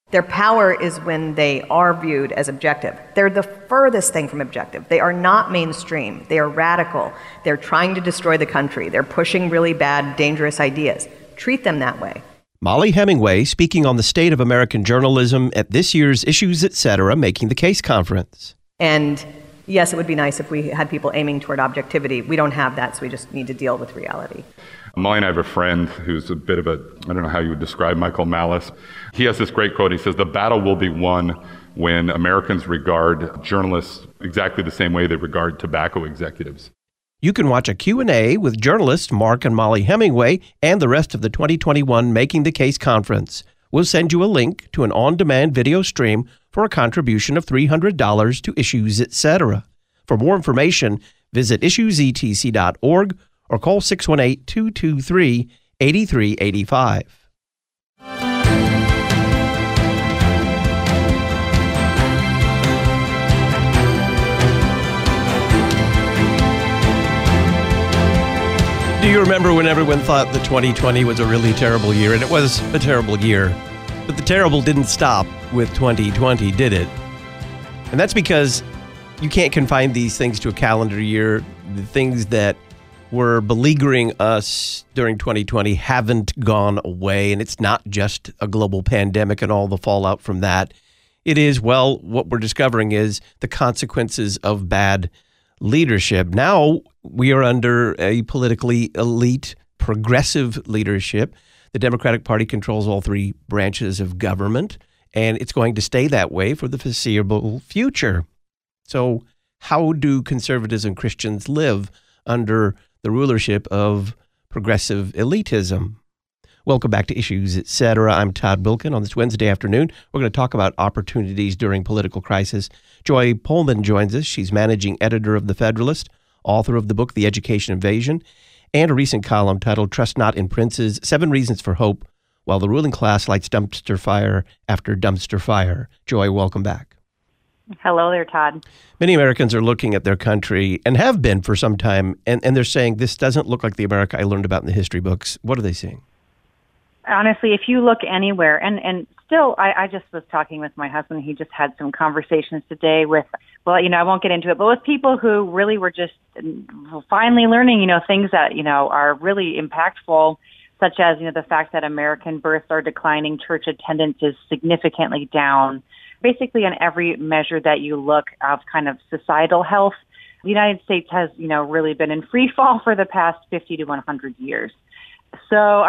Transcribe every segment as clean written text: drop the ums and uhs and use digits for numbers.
Their power is when they are viewed as objective. They're the furthest thing from objective. They are not mainstream. They are radical. They're trying to destroy the country. They're pushing really bad, dangerous ideas. Treat them that way. Mollie Hemingway speaking on the state of American journalism at this year's Issues Etc. Making the Case conference. And yes, it would be nice if we had people aiming toward objectivity. We don't have that, so we just need to deal with reality. Mollie and I have a friend who's a bit of a, I don't know how you would describe Michael Malice. He has this great quote. He says, "The battle will be won when Americans regard journalists exactly the same way they regard tobacco executives." You can watch a Q&A with journalists Mark and Mollie Hemingway and the rest of the 2021 Making the Case conference. We'll send you a link to an on-demand video stream for a contribution of $300 to Issues Etc. For more information, visit issuesetc.org or call 618-223-8385. Do you remember when everyone thought that 2020 was a really terrible year? And it was a terrible year. But the terrible didn't stop with 2020, did it? And that's because you can't confine these things to a calendar year. The things that were beleaguering us during 2020 haven't gone away. And it's not just a global pandemic and all the fallout from that. It is, well, what we're discovering is the consequences of bad leadership. Now we are under a politically elite, progressive leadership. The Democratic Party controls all three branches of government, and it's going to stay that way for the foreseeable future. So how do conservatives and Christians live under the rulership of progressive elitism? Welcome back to Issues Etc. I'm Todd Wilken. On this Wednesday afternoon, we're going to talk about opportunities during political crisis. Joy Pullman joins us. She's managing editor of The Federalist, author of the book The Education Invasion, and a recent column titled Trust Not in Princes, 7 Reasons for Hope, while the ruling class lights dumpster fire after dumpster fire. Joy, welcome back. Hello there, Todd. Many Americans are looking at their country, and have been for some time, and they're saying, this doesn't look like the America I learned about in the history books. What are they seeing? Honestly, if you look anywhere, and still, I just was talking with my husband. He just had some conversations today with, well, I won't get into it, but with people who really were just finally learning, things that, are really impactful, such as, the fact that American births are declining, church attendance is significantly down. Basically, on every measure that you look of kind of societal health, the United States has, really been in free fall for the past 50 to 100 years. So,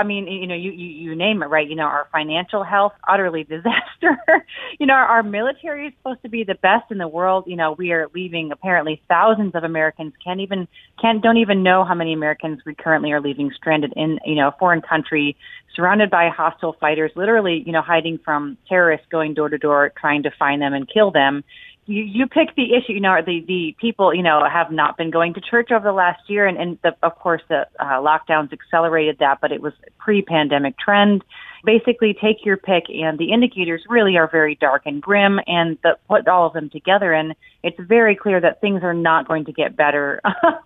you name it, right? Our financial health, utterly disaster. Our military is supposed to be the best in the world. We are leaving, apparently thousands of Americans don't even know how many Americans we currently are leaving stranded in, a foreign country, surrounded by hostile fighters, literally, hiding from terrorists, going door to door, trying to find them and kill them. You pick the issue, the people, have not been going to church over the last year. And of course, the lockdowns accelerated that, but it was a pre-pandemic trend. Basically, take your pick, and the indicators really are very dark and grim. And put all of them together, and it's very clear that things are not going to get better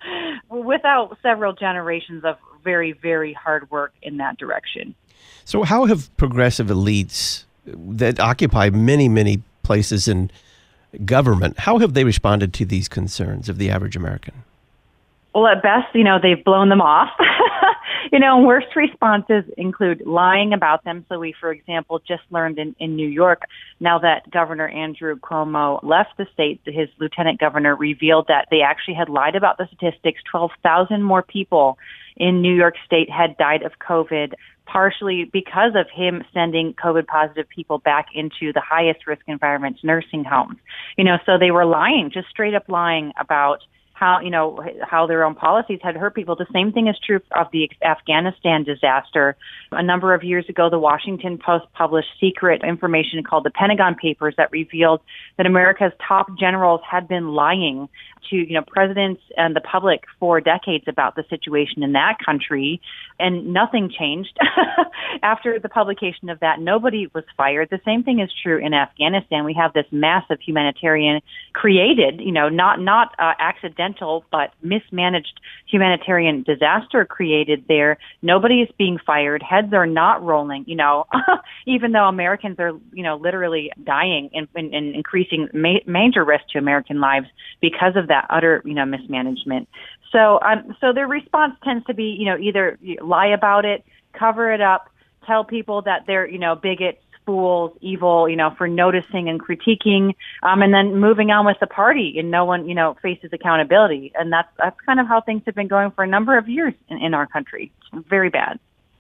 without several generations of very, very hard work in that direction. So how have progressive elites that occupy many, many places in government, how have they responded to these concerns of the average American? Well, at best, they've blown them off. Worst responses include lying about them. So we, for example, just learned in New York, now that Governor Andrew Cuomo left the state, his lieutenant governor revealed that they actually had lied about the statistics. 12,000 more people in New York State had died of COVID, partially because of him sending COVID-positive people back into the highest risk environments, nursing homes. So they were lying, just straight up lying about how their own policies had hurt people. The same thing is true of the Afghanistan disaster. A number of years ago, the Washington Post published secret information called the Pentagon Papers that revealed that America's top generals had been lying to, presidents and the public for decades about the situation in that country, and nothing changed. After the publication of that, nobody was fired. The same thing is true in Afghanistan. We have this massive humanitarian created, not accidental accidental but mismanaged humanitarian disaster created there. Nobody is being fired. Heads are not rolling, even though Americans are, literally dying and increasing major risk to American lives because of that utter, mismanagement. So their response tends to be, either lie about it, cover it up, tell people that they're, bigots, fools, evil, for noticing and critiquing, and then moving on with the party, and no one, faces accountability. And that's kind of how things have been going for a number of years in our country. It's very bad.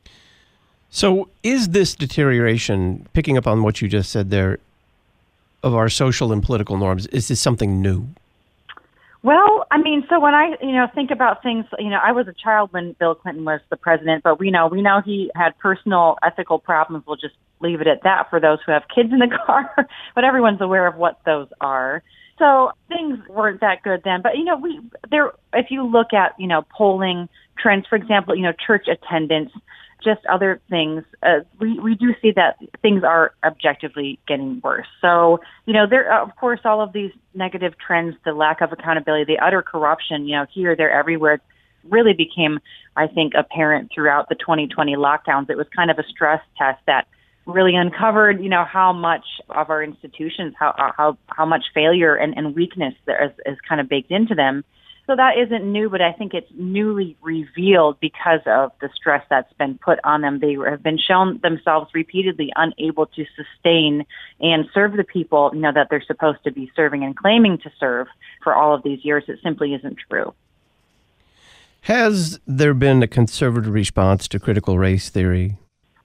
So is this deterioration, picking up on what you just said there, of our social and political norms, is this something new? Well, so when I, think about things, I was a child when Bill Clinton was the president, but we know he had personal ethical problems. We'll just leave it at that for those who have kids in the car, but everyone's aware of what those are. So things weren't that good then. But, if you look at, polling trends, for example, church attendance, just other things, we do see that things are objectively getting worse. So, there, of course, all of these negative trends, the lack of accountability, the utter corruption, here, there, everywhere, really became, I think, apparent throughout the 2020 lockdowns. It was kind of a stress test that really uncovered, how much of our institutions, how much failure and weakness there is kind of baked into them. So that isn't new, but I think it's newly revealed because of the stress that's been put on them. They have been shown themselves repeatedly unable to sustain and serve the people, that they're supposed to be serving and claiming to serve for all of these years. It simply isn't true. Has there been a conservative response to critical race theory?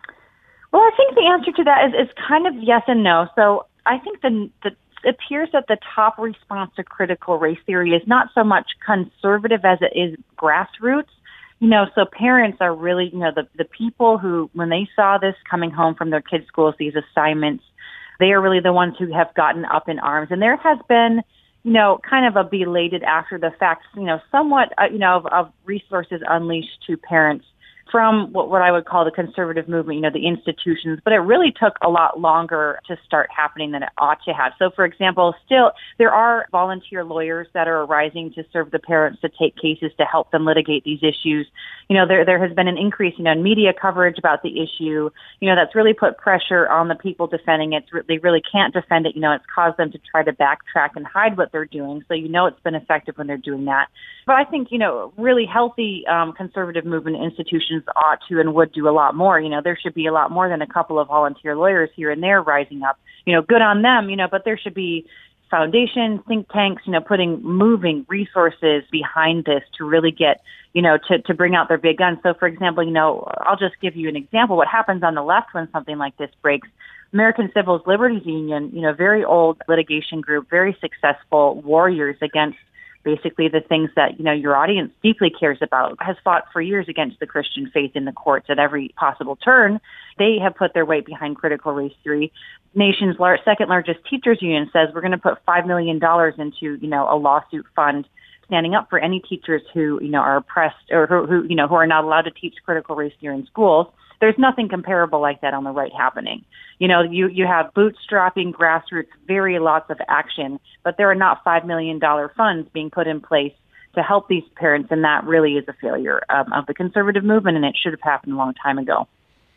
Well, I think the answer to that is kind of yes and no. So I think it appears that the top response to critical race theory is not so much conservative as it is grassroots. So parents are really, the people who, when they saw this coming home from their kids' schools, these assignments, they are really the ones who have gotten up in arms. And there has been, kind of a belated after the fact, somewhat, of resources unleashed to parents from what I would call the conservative movement, the institutions, but it really took a lot longer to start happening than it ought to have. So, for example, still, there are volunteer lawyers that are arising to serve the parents, to take cases, to help them litigate these issues. There has been an increase, in media coverage about the issue, that's really put pressure on the people defending it. They really can't defend it. It's caused them to try to backtrack and hide what they're doing. So, it's been effective when they're doing that. But I think, really healthy conservative movement institutions ought to and would do a lot more. There should be a lot more than a couple of volunteer lawyers here and there rising up. Good on them, but there should be foundations, think tanks, putting moving resources behind this to really get, to bring out their big guns. So, for example, I'll just give you an example. What happens on the left when something like this breaks? American Civil Liberties Union, very old litigation group, very successful warriors against basically the things that, your audience deeply cares about, has fought for years against the Christian faith in the courts at every possible turn. They have put their weight behind critical race theory. Nation's second largest teachers union says we're going to put $5 million into, a lawsuit fund standing up for any teachers who, are oppressed or who are not allowed to teach critical race theory in schools. There's nothing comparable like that on the right happening. You have bootstrapping, grassroots, very lots of action, but there are not $5 million funds being put in place to help these parents, and that really is a failure of the conservative movement, and it should have happened a long time ago.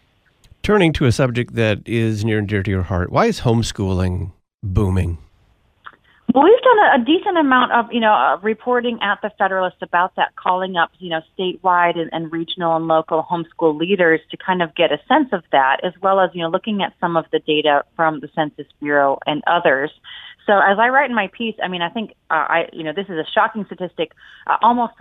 Turning to a subject that is near and dear to your heart, why is homeschooling booming? Well, we've done a decent amount of, reporting at the Federalist about that, calling up, statewide and regional and local homeschool leaders to kind of get a sense of that, as well as, looking at some of the data from the Census Bureau and others. So as I write in my piece, I think, this is a shocking statistic. Almost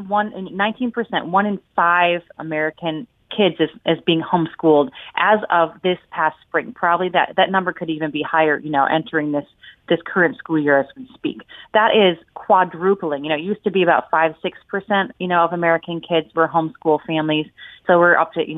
19%, 1 in 5 American kids is being homeschooled as of this past spring. Probably that number could even be higher, entering this current school year as we speak. That is quadrupling. It used to be about 5-6%, of American kids were homeschool families. So we're up to,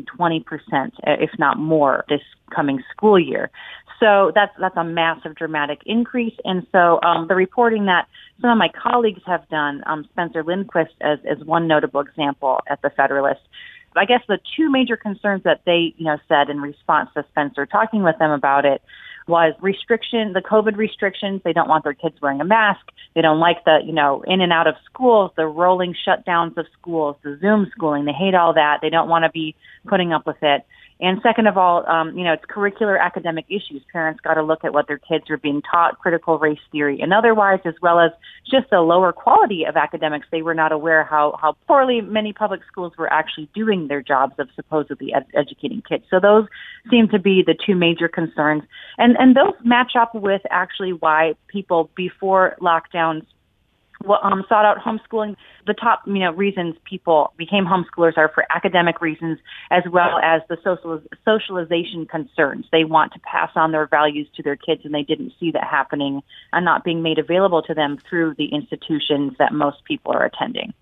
19-20%, if not more, this coming school year. So that's a massive, dramatic increase. And so the reporting that some of my colleagues have done, Spencer Lindquist as one notable example at the Federalist, I guess the two major concerns that they, said in response to Spencer talking with them about it was the COVID restrictions. They don't want their kids wearing a mask. They don't like the, in and out of schools, the rolling shutdowns of schools, the Zoom schooling. They hate all that. They don't want to be putting up with it. And second of all, it's curricular academic issues. Parents got to look at what their kids are being taught, critical race theory and otherwise, as well as just the lower quality of academics. They were not aware how poorly many public schools were actually doing their jobs of supposedly educating kids. So those seem to be the two major concerns. And those match up with actually why people before lockdowns sought out homeschooling. The top, reasons people became homeschoolers are for academic reasons as well as the socialization concerns. They want to pass on their values to their kids, and they didn't see that happening and not being made available to them through the institutions that most people are attending.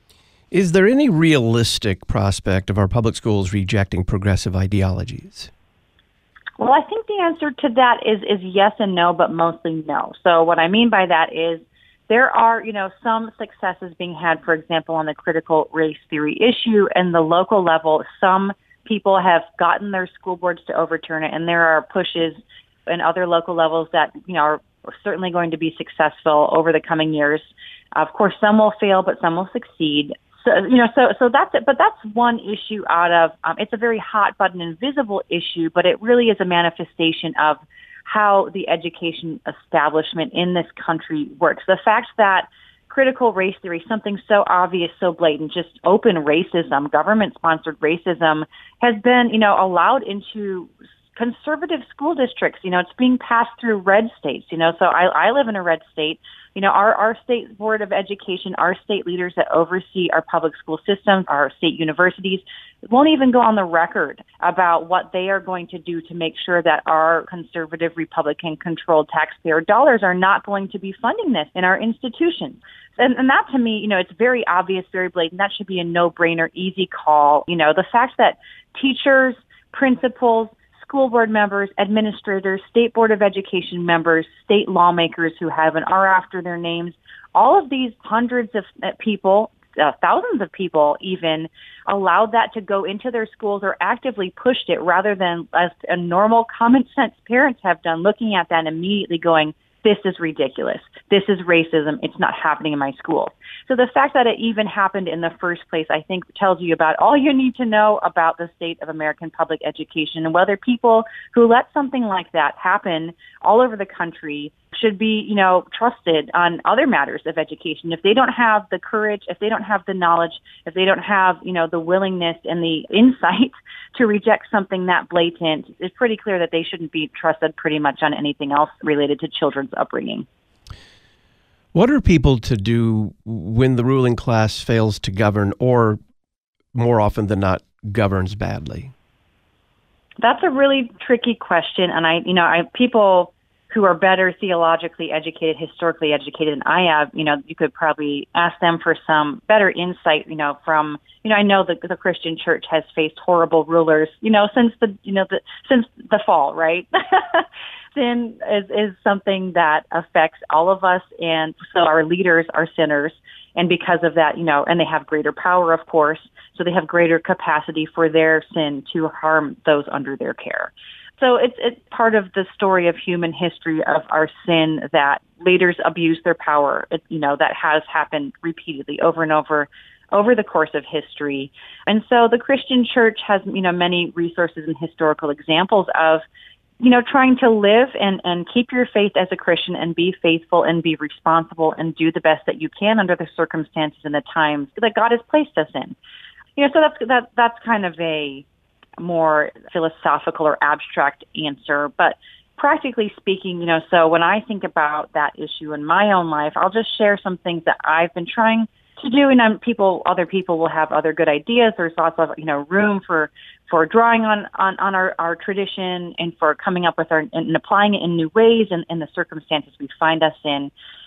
Is there any realistic prospect of our public schools rejecting progressive ideologies? Well, I think the answer to that is yes and no, but mostly no. So what I mean by that is there are, some successes being had, for example, on the critical race theory issue and the local level. Some people have gotten their school boards to overturn it, and there are pushes in other local levels that, are certainly going to be successful over the coming years. Of course, some will fail, but some will succeed. So that's it. But that's one issue out of, it's a very hot button, invisible issue, but it really is a manifestation of how the education establishment in this country works. The fact that critical race theory, something so obvious, so blatant, just open racism, government-sponsored racism, has been, allowed into conservative school districts. It's being passed through red states. So I live in a red state. Our state board of education, our state leaders that oversee our public school systems, our state universities, won't even go on the record about what they are going to do to make sure that our conservative Republican-controlled taxpayer dollars are not going to be funding this in our institutions. And that, to me, it's very obvious, very blatant. That should be a no-brainer, easy call. The fact that teachers, principals, school board members, administrators, state board of education members, state lawmakers who have an R after their names, all of these hundreds of people, thousands of people even, allowed that to go into their schools or actively pushed it rather than as a normal common sense parents have done, looking at that and immediately going, this is ridiculous. This is racism. It's not happening in my school. So the fact that it even happened in the first place, I think, tells you about all you need to know about the state of American public education and whether people who let something like that happen all over the country should be, trusted on other matters of education. If they don't have the courage, if they don't have the knowledge, if they don't have, the willingness and the insight to reject something that blatant, it's pretty clear that they shouldn't be trusted pretty much on anything else related to children's upbringing. What are people to do when the ruling class fails to govern or, more often than not, governs badly? That's a really tricky question. And people who are better theologically educated, historically educated than I am, you could probably ask them for some better insight, from, I know that the Christian church has faced horrible rulers, since the fall, right? Sin is something that affects all of us, and so our leaders are sinners, and because of that, and they have greater power, of course, so they have greater capacity for their sin to harm those under their care. So it's part of the story of human history of our sin that leaders abuse their power. That has happened repeatedly over and over the course of history. And so the Christian church has, many resources and historical examples of, trying to live and keep your faith as a Christian and be faithful and be responsible and do the best that you can under the circumstances and the times that God has placed us in. So that's kind of a more philosophical or abstract answer, but practically speaking, so when I think about that issue in my own life, I'll just share some things that I've been trying to do, and other people will have other good ideas. There's lots of room for drawing on our tradition and for coming up with and applying it in new ways and in the circumstances we find us in.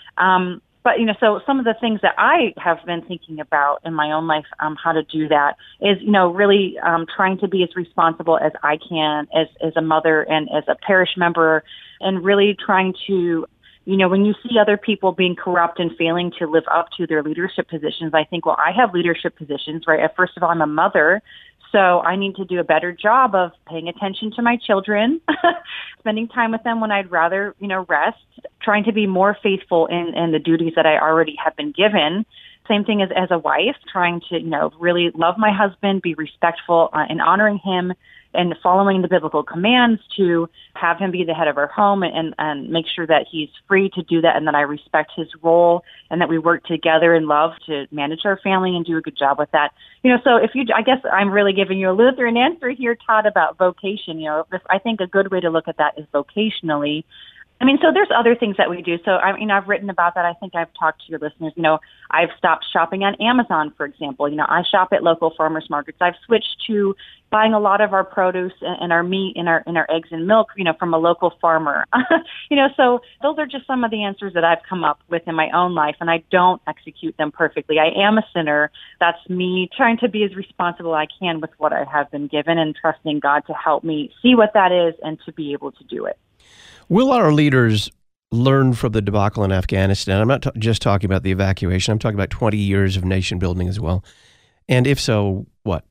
But, so some of the things that I have been thinking about in my own life, how to do that is, really trying to be as responsible as I can as a mother and as a parish member, and really trying to, when you see other people being corrupt and failing to live up to their leadership positions, I think, well, I have leadership positions, right? First of all, I'm a mother. So I need to do a better job of paying attention to my children, spending time with them when I'd rather, rest, trying to be more faithful in the duties that I already have been given. Same thing as a wife, trying to, really love my husband, be respectful and honoring him, and following the biblical commands to have him be the head of our home and make sure that he's free to do that and that I respect his role and that we work together in love to manage our family and do a good job with that. So I guess I'm really giving you a Lutheran answer here, Todd, about vocation. I think a good way to look at that is vocationally. So there's other things that we do. So, I've written about that. I think I've talked to your listeners. I've stopped shopping on Amazon, for example. I shop at local farmers markets. I've switched to buying a lot of our produce and our meat and our eggs and milk, from a local farmer. So those are just some of the answers that I've come up with in my own life, and I don't execute them perfectly. I am a sinner. That's me trying to be as responsible as I can with what I have been given and trusting God to help me see what that is and to be able to do it. Will our leaders learn from the debacle in Afghanistan? I'm not just talking about the evacuation. I'm talking about 20 years of nation building as well. And if so, what?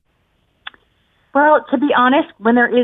Well, to be honest, when there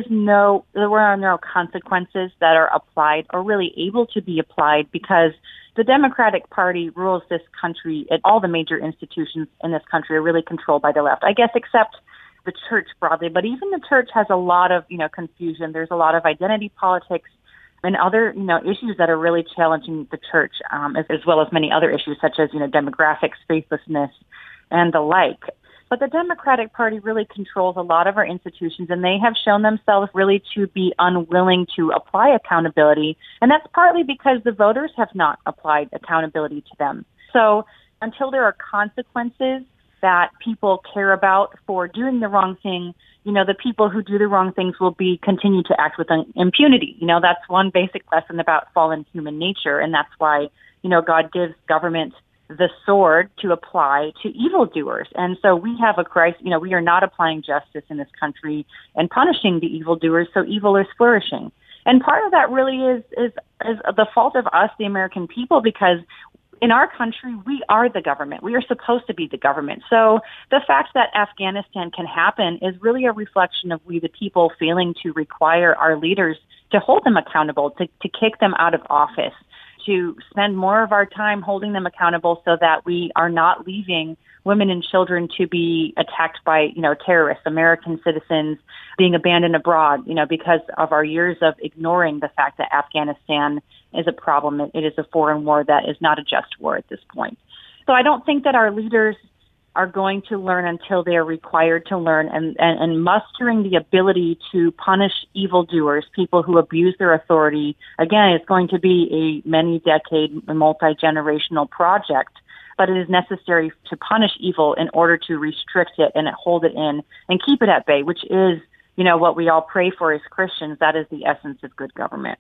are no consequences that are applied or really able to be applied, because the Democratic Party rules this country, and all the major institutions in this country are really controlled by the left, I guess, except the church broadly. But even the church has a lot of, confusion. There's a lot of identity politics and other, issues that are really challenging the church, as well as many other issues such as, demographics, faithlessness, and the like. But the Democratic Party really controls a lot of our institutions, and they have shown themselves really to be unwilling to apply accountability. And that's partly because the voters have not applied accountability to them. So until there are consequences that people care about for doing the wrong thing, the people who do the wrong things will continue to act with impunity. That's one basic lesson about fallen human nature, and that's why, God gives government the sword to apply to evildoers. And so we have a crisis. We are not applying justice in this country and punishing the evildoers, so evil is flourishing. And part of that really is the fault of us, the American people, because in our country, we are the government. We are supposed to be the government. So the fact that Afghanistan can happen is really a reflection of we, the people, failing to require our leaders to hold them accountable, to kick them out of office, to spend more of our time holding them accountable so that we are not leaving women and children to be attacked by, terrorists, American citizens being abandoned abroad, because of our years of ignoring the fact that Afghanistan is a problem. It is a foreign war that is not a just war at this point. So I don't think that our leaders are going to learn until they are required to learn, and mustering the ability to punish evildoers, people who abuse their authority. Again, it's going to be a many-decade, multi-generational project, but it is necessary to punish evil in order to restrict it and hold it in and keep it at bay, which is, what we all pray for as Christians. That is the essence of good government.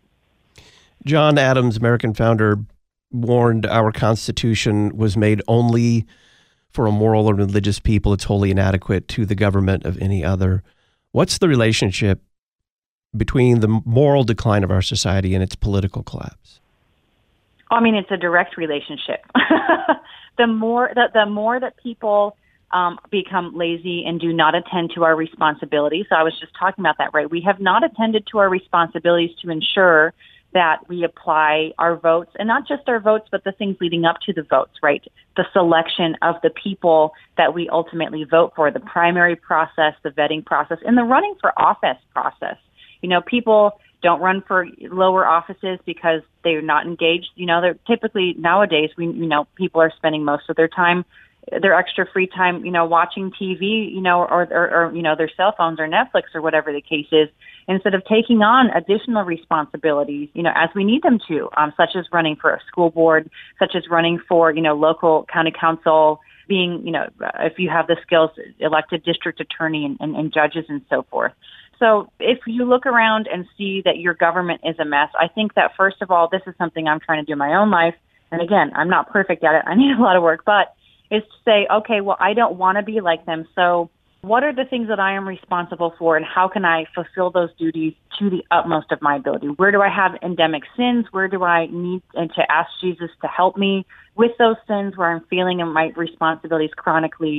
John Adams, American founder, warned our Constitution was made only for a moral or religious people. It's wholly inadequate to the government of any other. What's the relationship between the moral decline of our society and its political collapse? It's a direct relationship. The more that people become lazy and do not attend to our responsibilities. So I was just talking about that, right? We have not attended to our responsibilities to ensure that we apply our votes, and not just our votes, but the things leading up to the votes, right? The selection of the people that we ultimately vote for, the primary process, the vetting process, and the running for office process. People don't run for lower offices because they're not engaged. They're typically nowadays, people are spending most of their time, their extra free time, watching TV, or their cell phones or Netflix or whatever the case is, instead of taking on additional responsibilities, as we need them to, such as running for a school board, such as running for, local county council, being, if you have the skills, elected district attorney and judges and so forth. So if you look around and see that your government is a mess, I think that, first of all, this is something I'm trying to do in my own life. And again, I'm not perfect at it. I need a lot of work, but is to say, okay, well, I don't want to be like them. So what are the things that I am responsible for, and how can I fulfill those duties to the utmost of my ability? Where do I have endemic sins? Where do I need to ask Jesus to help me with those sins where I'm feeling my responsibilities chronically?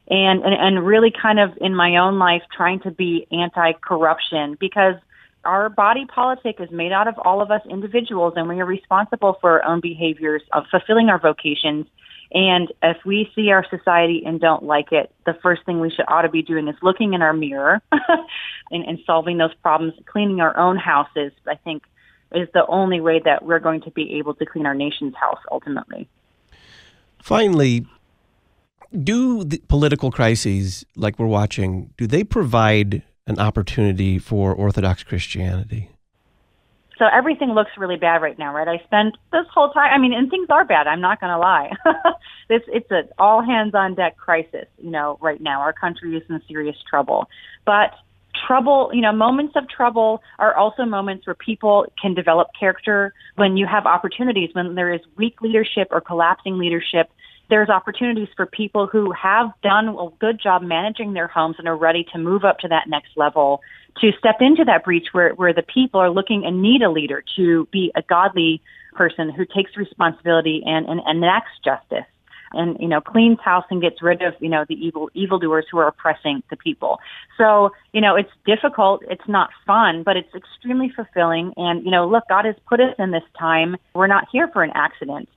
and really kind of in my own life trying to be anti-corruption, because our body politic is made out of all of us individuals, and we are responsible for our own behaviors of fulfilling our vocations. And if we see our society and don't like it, the first thing we ought to be doing is looking in our mirror and solving those problems, cleaning our own houses, I think, is the only way that we're going to be able to clean our nation's house ultimately. Finally, do the political crises like we're watching, do they provide an opportunity for Orthodox Christianity? So everything looks really bad right now, right? I spent this whole time, and things are bad, I'm not going to lie. It's an all hands on deck crisis, right now. Our country is in serious trouble. But trouble, moments of trouble are also moments where people can develop character. When you have opportunities, when there is weak leadership or collapsing leadership, there's opportunities for people who have done a good job managing their homes and are ready to move up to that next level, to step into that breach where the people are looking and need a leader to be a godly person who takes responsibility and enacts justice and, cleans house and gets rid of, the evildoers who are oppressing the people. So, it's difficult. It's not fun, but it's extremely fulfilling. And, look, God has put us in this time. We're not here for an accident.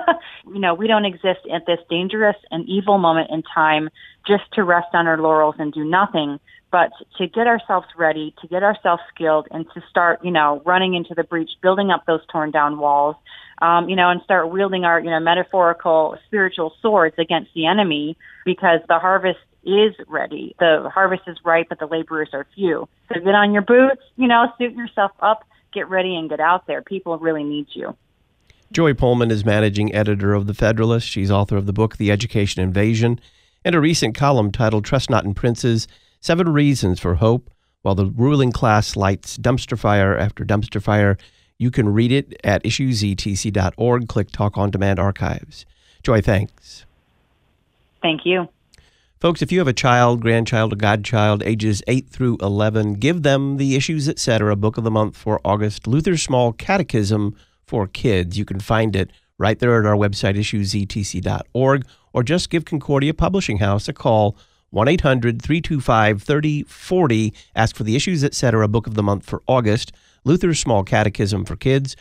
We don't exist at this dangerous and evil moment in time just to rest on our laurels and do nothing, but to get ourselves ready, to get ourselves skilled, and to start, running into the breach, building up those torn down walls, and start wielding our, metaphorical spiritual swords against the enemy, because the harvest is ready. The harvest is ripe, but the laborers are few. So get on your boots, suit yourself up, get ready, and get out there. People really need you. Joy Pullman is managing editor of The Federalist. She's author of the book, The Education Invasion, and a recent column titled Trust Not in Princes, 7 Reasons for Hope, while the ruling class lights dumpster fire after dumpster fire. You can read it at issuesetc.org. Click Talk on Demand Archives. Joy, thanks. Thank you. Folks, if you have a child, grandchild, or godchild, ages 8 through 11, give them the Issues Etc. Book of the Month for August, Luther's Small Catechism for Kids. You can find it right there at our website, issuesetc.org, or just give Concordia Publishing House a call, 1-800-325-3040. Ask for the Issues Etc. Book of the Month for August, Luther's Small Catechism for Kids,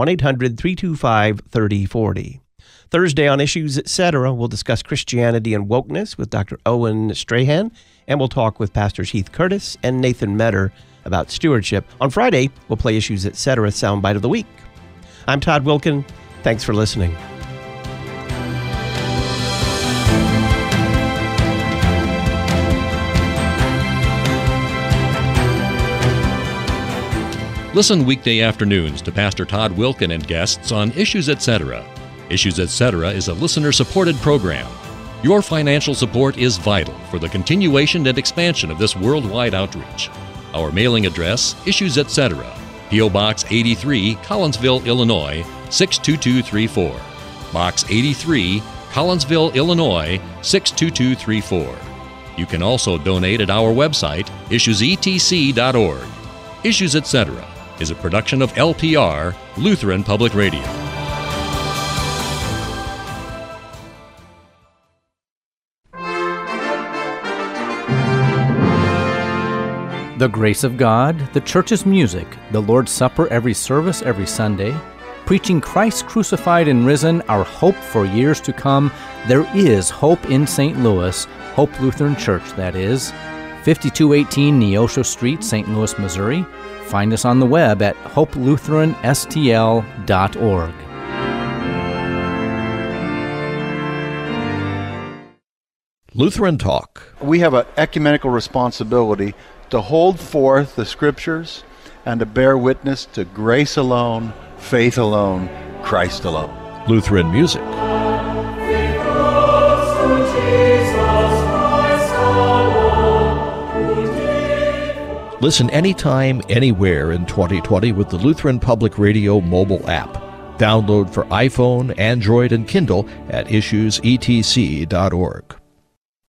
1-800-325-3040. Thursday on Issues Etc., we'll discuss Christianity and wokeness with Dr. Owen Strahan, and we'll talk with Pastors Heath Curtis and Nathan Metter about stewardship. On Friday, we'll play Issues Etc. Soundbite of the Week. I'm Todd Wilken. Thanks for listening. Listen weekday afternoons to Pastor Todd Wilken and guests on Issues Etc. Issues Etc. is a listener-supported program. Your financial support is vital for the continuation and expansion of this worldwide outreach. Our mailing address, Issues Etc., P.O. Box 83, Collinsville, Illinois, 62234. Box 83, Collinsville, Illinois, 62234. You can also donate at our website, issuesetc.org. Issues Etc. is a production of LPR, Lutheran Public Radio. The grace of God, the church's music, the Lord's Supper every service every Sunday, preaching Christ crucified and risen, our hope for years to come. There is hope in St. Louis, Hope Lutheran Church, that is. 5218 Neosho Street, St. Louis, Missouri. Find us on the web at hopelutheranstl.org. Lutheran Talk. We have an ecumenical responsibility to hold forth the Scriptures and to bear witness to grace alone, faith alone, Christ alone. Lutheran music. Listen anytime, anywhere in 2020 with the Lutheran Public Radio mobile app. Download for iPhone, Android, and Kindle at issuesetc.org.